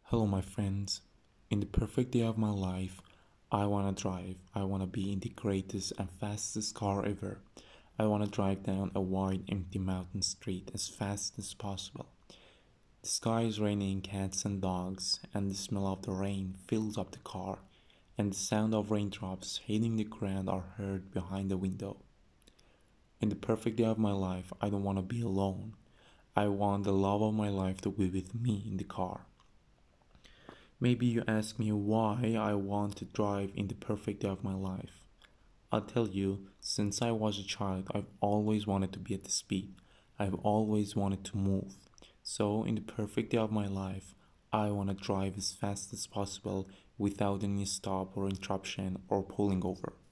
Hello, my friends. In the perfect day of my life, I want to drive. I want to be in the greatest and fastest car ever. I want to drive down a wide, empty mountain street as fast as possible. The sky is raining cats and dogs, and the smell of the rain fills up the car, and the sound of raindrops hitting the ground are heard behind the window. In the perfect day of my life, I don't want to be alone. I want the love of my life to be with me in the car. Maybe you ask me why I want to drive in the perfect day of my life. I'll tell you, since I was a child, I've always wanted to be at the speed. I've always wanted to move. So, in the perfect day of my life, I want to drive as fast as possible without any stop or interruption or pulling over.